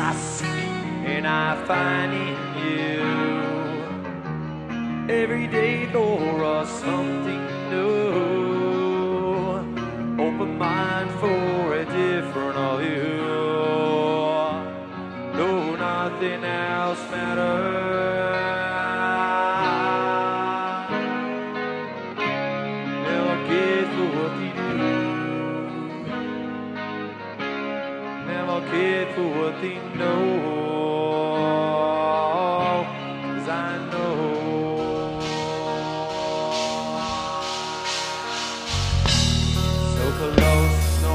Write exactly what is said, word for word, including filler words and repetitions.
I seek and I find in you. Every day, Laura, something new. Open mind for a different view. No, nothing else matters. Never cared for what they do. Never cared for what they know.